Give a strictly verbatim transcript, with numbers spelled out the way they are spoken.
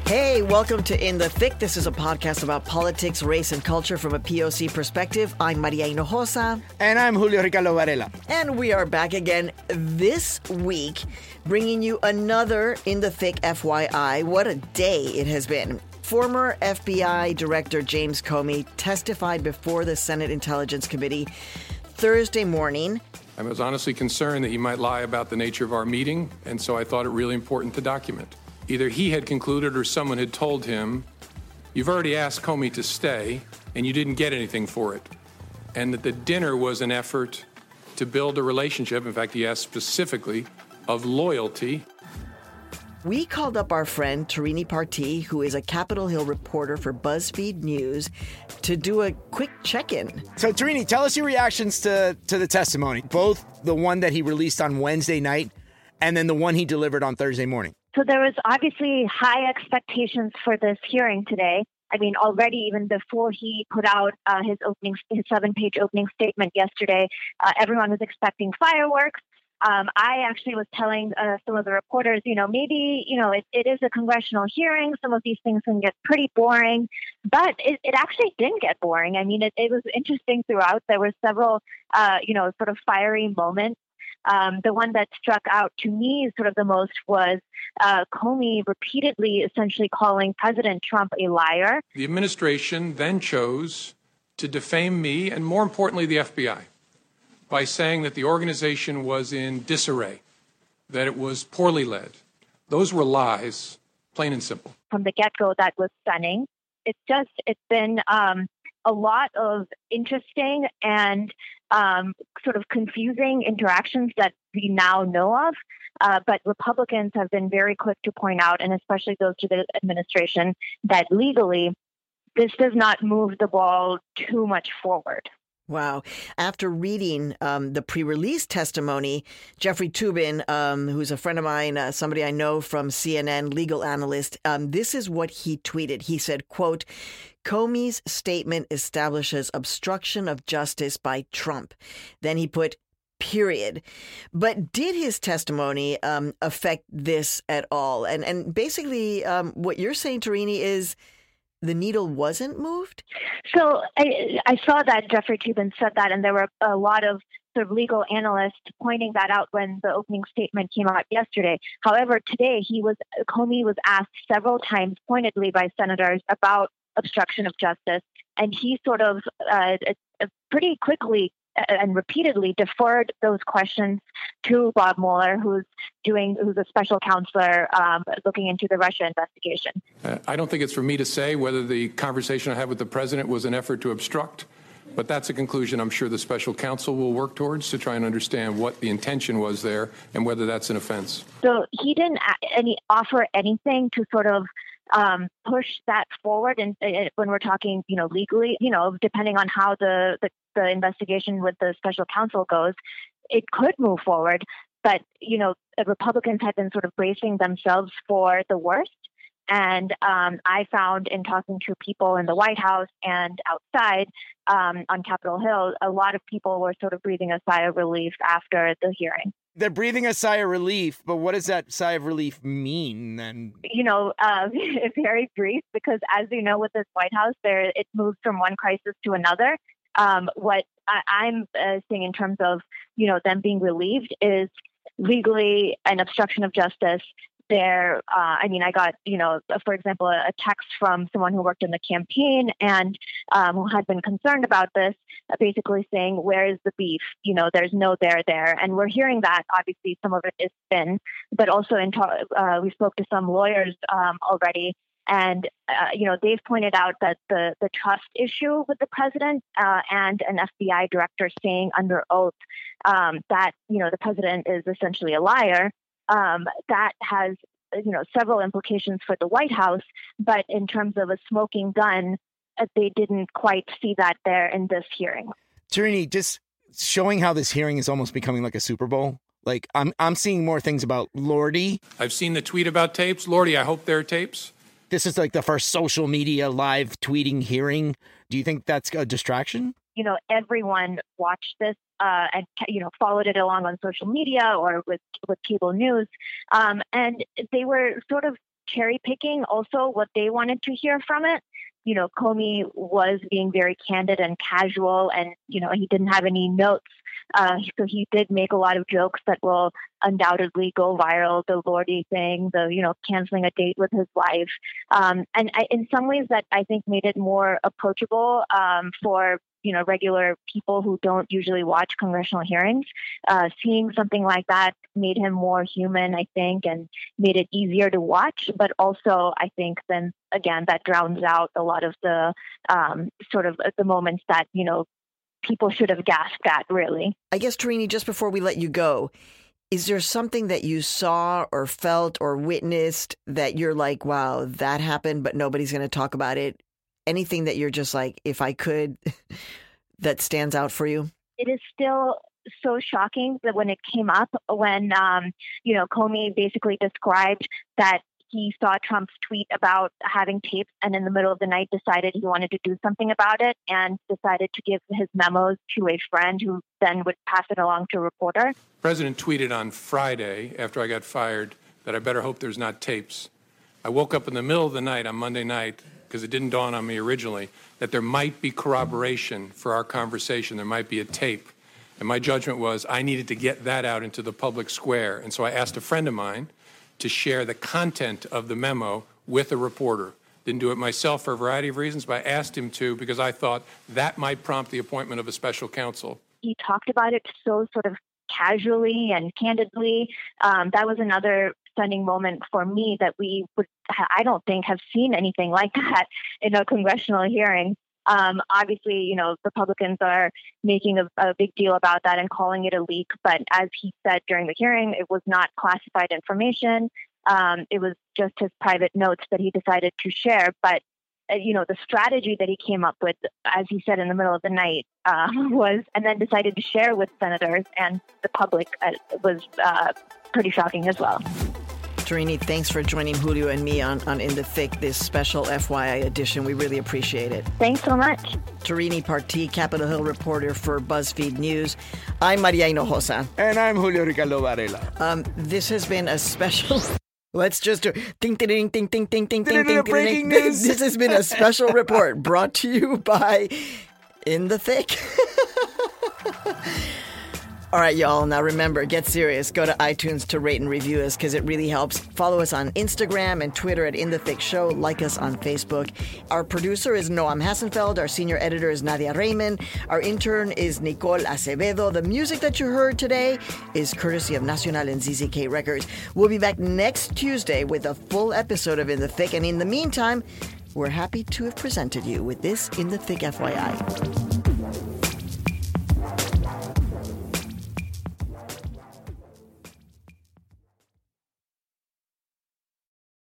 Hey, welcome to In the Thick. This is a podcast about politics, race, and culture from a P O C perspective. I'm Maria Hinojosa. And I'm Julio Ricardo Varela. And we are back again this week, bringing you another In the Thick F Y I. What a day it has been. Former F B I Director James Comey testified before the Senate Intelligence Committee Thursday morning. I was honestly concerned that he might lie about the nature of our meeting, and so I thought it really important to document. Either he had concluded or someone had told him, you've already asked Comey to stay, and you didn't get anything for it. And that the dinner was an effort to build a relationship, in fact, he asked specifically, of loyalty. We called up our friend Tarini Parti, who is a Capitol Hill reporter for BuzzFeed News, to do a quick check-in. So, Tarini, tell us your reactions to, to the testimony, both the one that he released on Wednesday night and then the one he delivered on Thursday morning. So there was obviously high expectations for this hearing today. I mean, already even before he put out uh, his opening, his seven-page opening statement yesterday, uh, everyone was expecting fireworks. Um, I actually was telling uh, some of the reporters, you know, maybe, you know, it, it is a congressional hearing. Some of these things can get pretty boring, but it, it actually didn't get boring. I mean, it, it was interesting throughout. There were several, uh, you know, sort of fiery moments. Um, the one that struck out to me sort of the most was uh, Comey repeatedly essentially calling President Trump a liar. The administration then chose to defame me and, more importantly, the F B I by saying that the organization was in disarray, that it was poorly led. Those were lies, plain and simple. From the get-go, that was stunning. It's just, it's been um, a lot of interesting and um, sort of confusing interactions that we now know of. Uh, but Republicans have been very quick to point out, and especially those to the administration, that legally this does not move the ball too much forward. Wow. After reading um, the pre-release testimony, Jeffrey Toobin, um, who's a friend of mine, uh, somebody I know from C N N, legal analyst, um, this is what he tweeted. He said, quote, Comey's statement establishes obstruction of justice by Trump. Then he put, period. But did his testimony um, affect this at all? And, and basically um, what you're saying, Tarini, is the needle wasn't moved? So I, I saw that Jeffrey Toobin said that, and there were a lot of sort of legal analysts pointing that out when the opening statement came out yesterday. However, today he was Comey was asked several times pointedly by senators about obstruction of justice, and he sort of uh, pretty quickly and repeatedly deferred those questions to Bob Mueller, who's doing, who's a special counselor um, looking into the Russia investigation. Uh, I don't think it's for me to say whether the conversation I had with the president was an effort to obstruct, but that's a conclusion I'm sure the special counsel will work towards to try and understand what the intention was there and whether that's an offense. So he didn't any offer anything to sort of um, push that forward, and uh, when we're talking, you know, legally, you know, depending on how the, the the investigation with the special counsel goes, it could move forward. But, you know, Republicans have been sort of bracing themselves for the worst. And um, I found in talking to people in the White House and outside um, on Capitol Hill, a lot of people were sort of breathing a sigh of relief after the hearing. They're breathing a sigh of relief, but what does that sigh of relief mean then? You know, uh, very brief, because as you know, with this White House, there it moves from one crisis to another. Um, what I, I'm uh, seeing in terms of, you know, them being relieved is legally an obstruction of justice. There, uh, I mean, I got, you know, for example, a, a text from someone who worked in the campaign and um, who had been concerned about this, uh, basically saying, where is the beef? You know, there's no there there. And we're hearing that, obviously, some of it is spin, but also in ta- uh, we spoke to some lawyers um, already. And, uh, you know, they've pointed out that the, the trust issue with the president uh, and an F B I director saying under oath um, that, you know, the president is essentially a liar, um, that has, you know, several implications for the White House. But in terms of a smoking gun, uh, they didn't quite see that there in this hearing. Tarini, just showing how this hearing is almost becoming like a Super Bowl. Like, I'm I'm seeing more things about Lordy. I've seen the tweet about tapes. Lordy, I hope there are tapes. This is like the first social media live tweeting hearing. Do you think that's a distraction? You know, everyone watched this uh, and, you know, followed it along on social media or with, with cable news. Um, and they were sort of cherry picking also what they wanted to hear from it. You know, Comey was being very candid and casual, and, you know, he didn't have any notes. Uh, so he did make a lot of jokes that will undoubtedly go viral. The Lordy thing, the, you know, canceling a date with his wife. Um, and I, in some ways that I think made it more approachable um, for, you know, regular people who don't usually watch congressional hearings. Uh, seeing something like that made him more human, I think, and made it easier to watch. But also, I think then again, that drowns out a lot of the um, sort of the moments that, you know, people should have gasped at, really. I guess, Tarini, just before we let you go, is there something that you saw or felt or witnessed that you're like, wow, that happened, but nobody's going to talk about it? Anything that you're just like, if I could, that stands out for you? It is still so shocking that when it came up, when, um, you know, Comey basically described that he saw Trump's tweet about having tapes and in the middle of the night decided he wanted to do something about it and decided to give his memos to a friend who then would pass it along to a reporter. The president tweeted on Friday after I got fired that I better hope there's not tapes. I woke up in the middle of the night on Monday night, because it didn't dawn on me originally, that there might be corroboration for our conversation. There might be a tape. And my judgment was I needed to get that out into the public square. And so I asked a friend of mine to share the content of the memo with a reporter. Didn't do it myself for a variety of reasons, but I asked him to because I thought that might prompt the appointment of a special counsel. He talked about it so sort of casually and candidly. Um, that was another stunning moment for me that we would, I don't think, have seen anything like that in a congressional hearing. Um, obviously, you know, Republicans are making a, a big deal about that and calling it a leak. But as he said during the hearing, it was not classified information. Um, it was just his private notes that he decided to share. But, uh, you know, the strategy that he came up with, as he said in the middle of the night, uh, was and then decided to share with senators and the public uh, was uh, pretty shocking as well. Tarini, thanks for joining Julio and me on, on In the Thick, this special F Y I edition. We really appreciate it. Thanks so much. Tarini Parti, Capitol Hill reporter for BuzzFeed News. I'm Maria Hinojosa. And I'm Julio Ricardo Varela. Um, this has been a special... Let's just do... Ding, ding, ding, ding, ding, ding, ding, ding, ding, breaking ding. news. This has been a special report brought to you by In the Thick. All right, y'all. Now remember, get serious. Go to iTunes to rate and review us because it really helps. Follow us on Instagram and Twitter at In the Thick Show. Like us on Facebook. Our producer is Noam Hassenfeld. Our senior editor is Nadia Raymond. Our intern is Nicole Acevedo. The music that you heard today is courtesy of Nacional and Z Z K Records. We'll be back next Tuesday with a full episode of In the Thick. And in the meantime, we're happy to have presented you with this In the Thick F Y I.